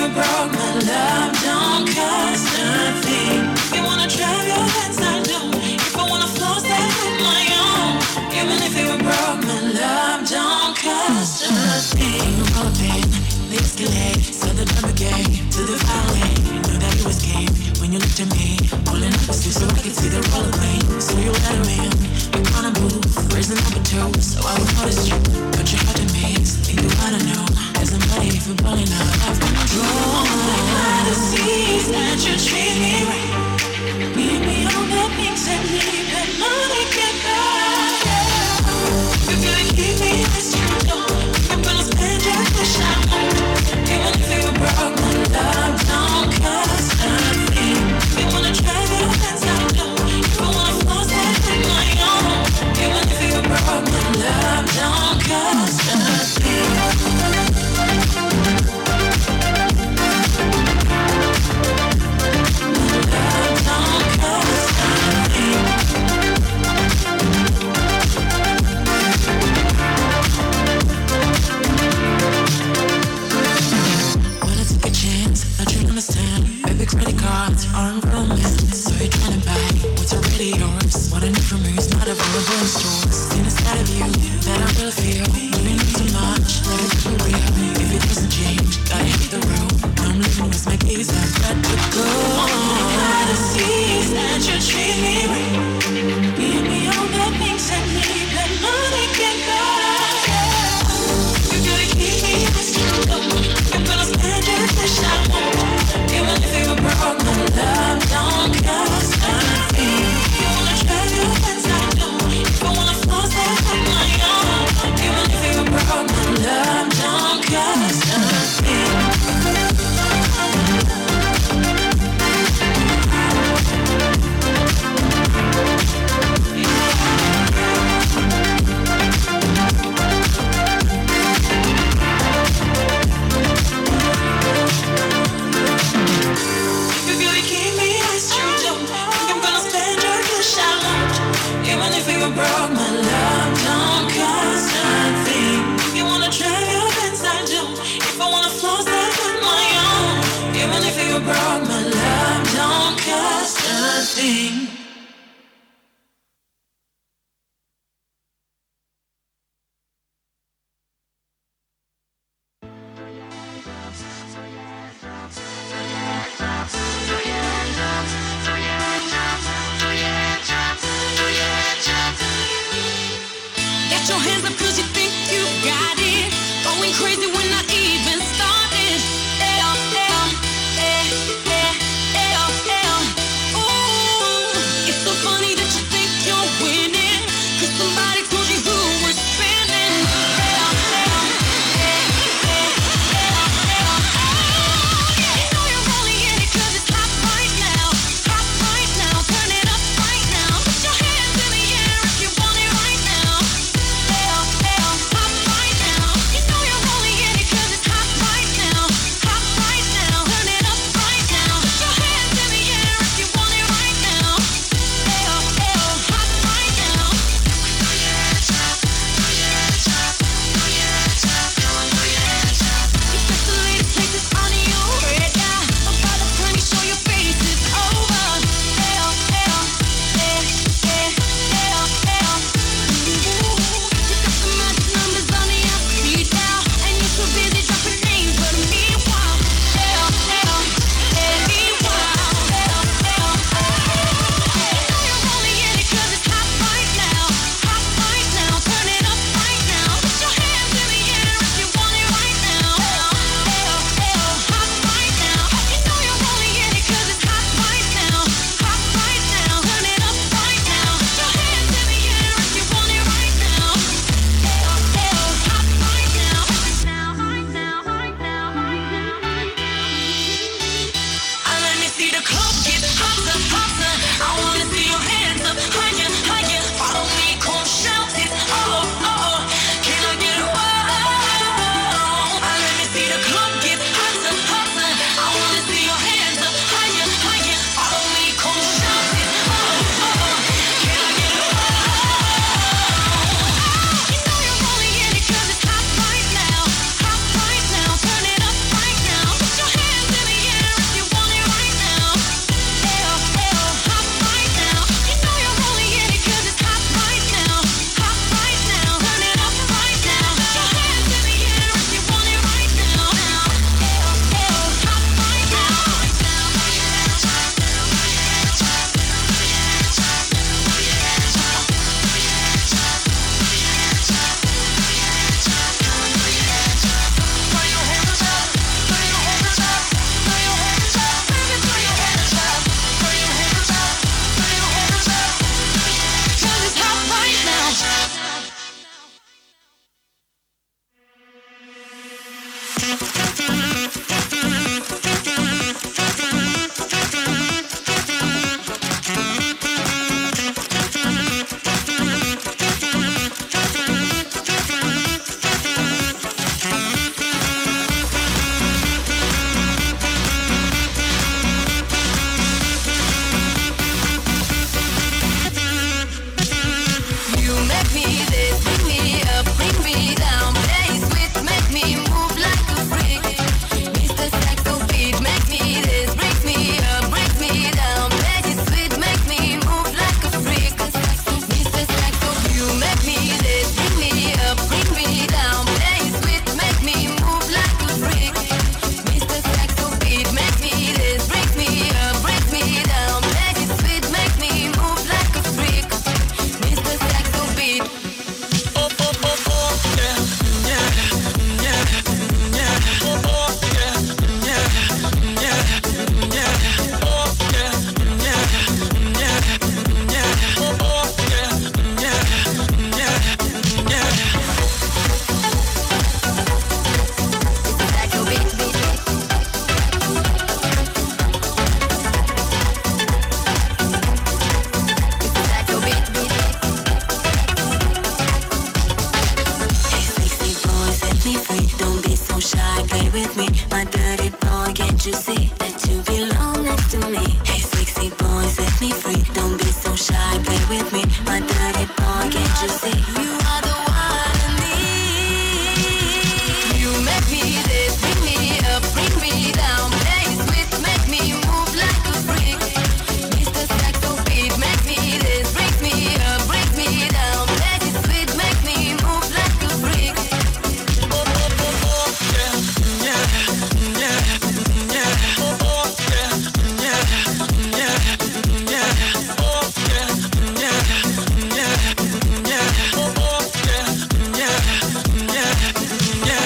were broke, my love don't cost nothing. If you wanna drive your hands, I don't. If I wanna floss that with my own. Even if you were broke, my love don't cost nothing. All pain, they escalate, so the number game to the violate. Knew that it was game when you looked at me, pulling up the sleeve so I could see the rollerblade. So you let me in, you wanna move, where's the number two? So I would notice you, put your heart in me, think you wanna know. There's a money for balling out, I've been drawn like the seas that you treat me right. Give me all the things that need that money can buy. You gotta keep me as you know. I'm gonna spend your cash out. Even if you were broke, my love don't cost nothing. You wanna drive your hands out, no. You wanna force that in my own. Even if you were broke, my love don't cost nothing. Credit cards aren't romance, so you're trying to buy what's already yours. What I need from you is not available in stores. Seen inside of you that I really feel. Doing it too much, let it be real. If it doesn't change, gotta hit the road. No, I'm living with my gaze, I've got to go. I see that you treat me right. Give me all the things I need that money can buy. You gotta keep me as you know. I'm gonna spend your cash out. Even if you were broke, my love don't cost nothing. You wanna drive your hands out, don't. If I wanna force that on my own. Even if you were broke, my love don't cost nothing. Even if you were broke, my love don't cost nothing. You wanna drive your hands, I don't. If I wanna floss that with my own. Even if you were broke, my love don't cost nothing. Get your hands up 'cause you think you got it. Going crazy when I even started. see that you belong next to me. Hey, sexy boy, set me free. Don't be so shy, play with me. My dirty boy, can't you see? You are the one I need. You make me this, bring me up, bring me down. Play sweet, make me move like a freak. Mr. Saxo beat, make me this, brings me up, brings me down. Play sweet, make me move like a freak. Oh, oh, oh, oh, yeah, yeah, yeah, yeah. Oh, oh, yeah, yeah, yeah, yeah. Oh, yeah, yeah, yeah, yeah. Oh, oh, yeah, yeah, yeah, yeah,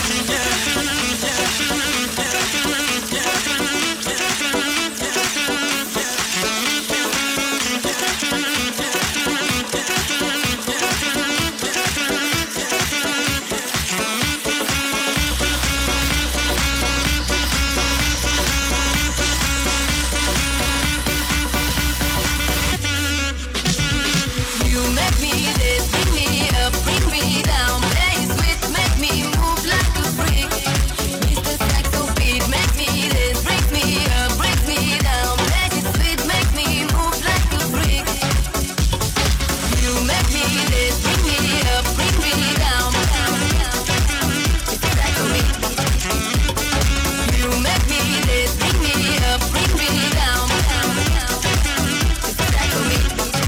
You make me this, bring me up, bring me down. Play sweet, make me move like a freak. Mr. Saxo beat, make me this, brings me up, brings me down. Play sweet, make me move like a freak. You make me this, bring me up, bring me down. Mr. Saxo beat. You make me this, bring me up, bring me down. Mr. Saxo beat.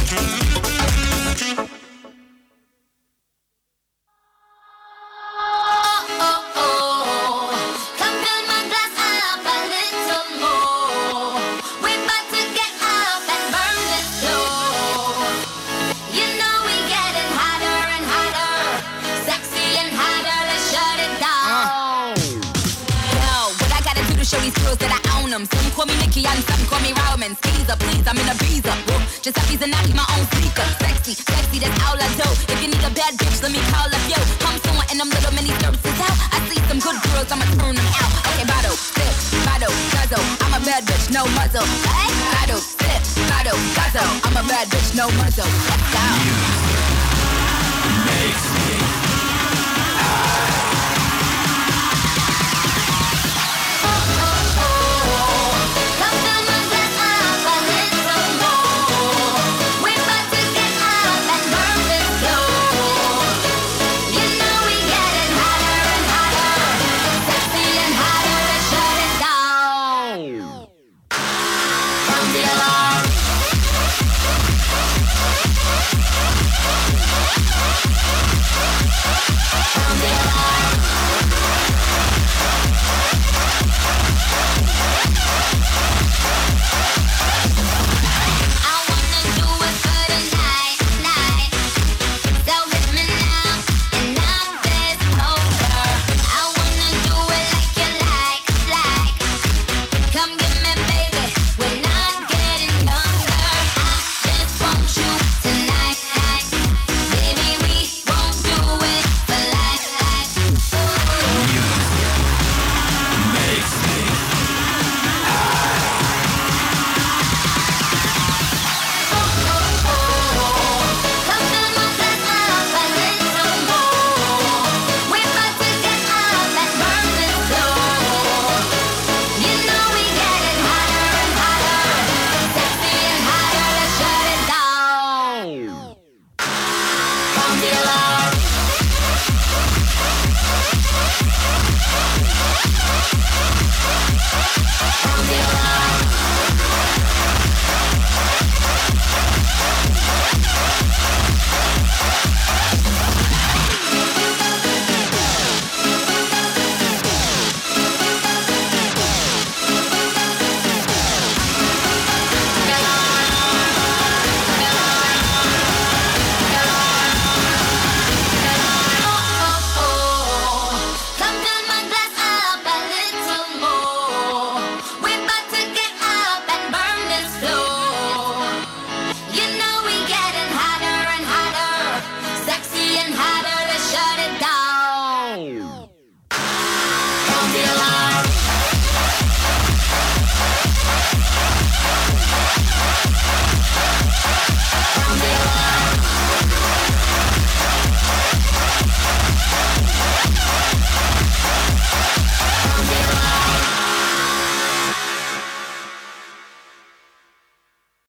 Come fill my glass up a little more. We're about to get up and burn this floor. You know we getting hotter and hotter, sexy and hotter. Let's shut it down. Yo, what I gotta do to show these girls that I own them? Some call me Nicki and some call me Roman. Skeezer, please, I'm in a visa. Woo. Just a piece and I keep my own speaker. Sexy, sexy, that's all I do. If you need a bad bitch, let me call up you. I'm someone in them little mini services out. I see some good girls, I'ma turn them out. Okay, bottle, sip, bottle, guzzle. I'm a bad bitch, no muzzle. Hey, bottle, sip, bottle, guzzle. I'm a bad bitch, no muzzle. Let's go. Come fill my glass up a little more. We're about to get up and burn this floor. You know we getting hotter and hotter, sexy and hotter. Let's shut it down. Sound the alarm. Sound the alarm.